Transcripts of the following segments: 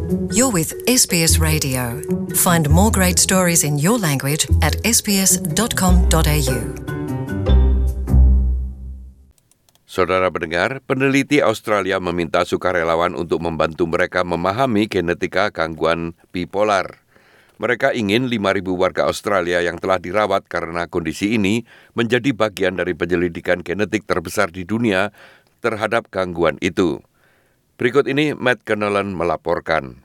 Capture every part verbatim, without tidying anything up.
You're with S B S Radio. Find more great stories in your language at s b s dot com dot a u. Saudara pendengar, peneliti Australia meminta sukarelawan untuk membantu mereka memahami genetika gangguan bipolar. Mereka ingin lima ribu warga Australia yang telah dirawat karena kondisi ini menjadi bagian dari penyelidikan genetik terbesar di dunia terhadap gangguan itu. Berikut ini Matt Connellan melaporkan.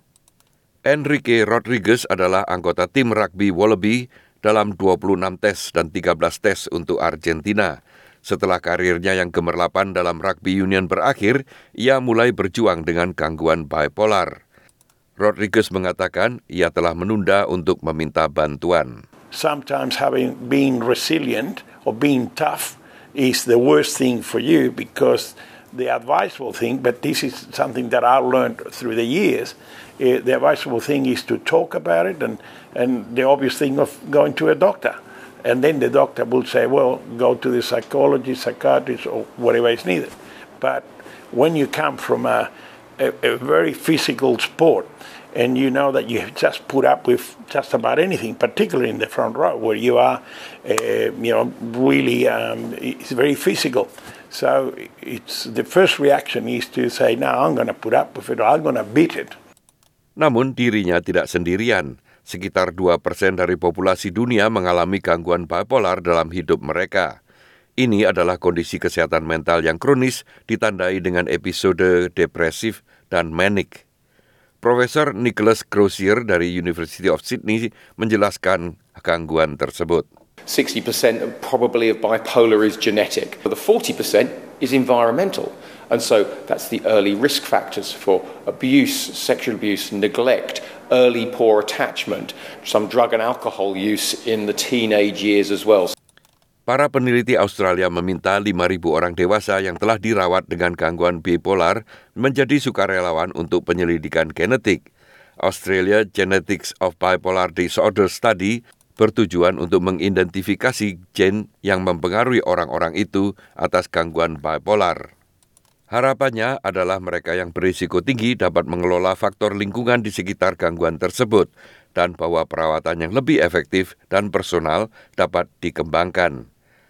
Enrique Rodriguez adalah anggota tim rugby Wallaby dalam dua puluh enam tes dan tiga belas tes untuk Argentina. Setelah karirnya yang gemerlapan dalam rugby union berakhir, ia mulai berjuang dengan gangguan bipolar. Rodriguez mengatakan ia telah menunda untuk meminta bantuan. Sometimes having being resilient or being tough is the worst thing for you because the advisable thing, but this is something that I learned through the years, uh, the advisable thing is to talk about it and, and the obvious thing of going to a doctor. And then the doctor will say, well, go to the psychologist, psychiatrist, or whatever is needed. But when you come from a, a, a very physical sport, and you know that you just put up with just about anything, particularly in the front row, where you are, uh, you know, really, um, it's very physical. So it's the first reaction is to say, no, I'm going to put up with it, or I'm going to beat it. Namun dirinya tidak sendirian. Sekitar dua persen dari populasi dunia mengalami gangguan bipolar dalam hidup mereka. Ini adalah kondisi kesehatan mental yang kronis ditandai dengan episode depresif dan manic. Profesor Nicholas Crozier dari University of Sydney menjelaskan gangguan tersebut. sixty percent probably of bipolar is genetic. The forty percent is environmental. And so that's the early risk factors for abuse, sexual abuse, neglect, early poor attachment, some drug and alcohol use in the teenage years as well. Para peneliti Australia meminta lima ribu orang dewasa yang telah dirawat dengan gangguan bipolar menjadi sukarelawan untuk penyelidikan genetik. Australia Genetics of Bipolar Disorder Study bertujuan untuk mengidentifikasi gen yang mempengaruhi orang-orang itu atas gangguan bipolar. Harapannya adalah mereka yang berisiko tinggi dapat mengelola faktor lingkungan di sekitar gangguan tersebut dan bahwa perawatan yang lebih efektif dan personal dapat dikembangkan.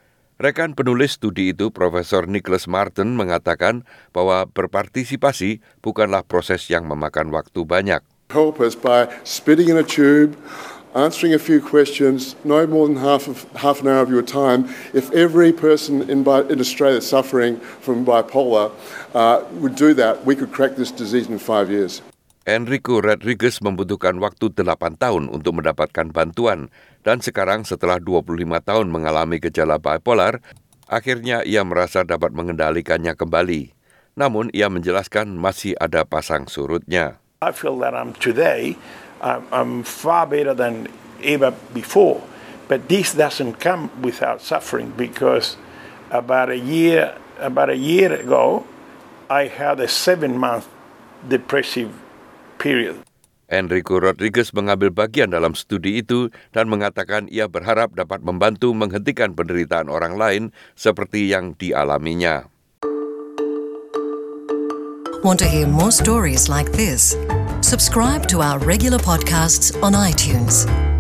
Rekan penulis studi itu, Profesor Nicholas Martin, mengatakan bahwa berpartisipasi bukanlah proses yang memakan waktu banyak. Help us by spitting in a tube, answering a few questions, no more than half of half an hour of your time. If every person in, in Australia suffering from bipolar uh, would do that, we could crack this disease in five years. Enrique Rodriguez membutuhkan waktu delapan tahun untuk mendapatkan bantuan, dan sekarang setelah dua puluh lima tahun mengalami gejala bipolar, akhirnya ia merasa dapat mengendalikannya kembali. Namun ia menjelaskan masih ada pasang surutnya. I feel that I'm today, I'm, I'm far better than ever before, but this doesn't come without suffering because about a year, about a year ago, I had a seven-month depressive period. Enrique Rodriguez mengambil bagian dalam studi itu dan mengatakan ia berharap dapat membantu menghentikan penderitaan orang lain seperti yang dialaminya. Want to hear more stories like this? Subscribe to our regular podcasts on iTunes.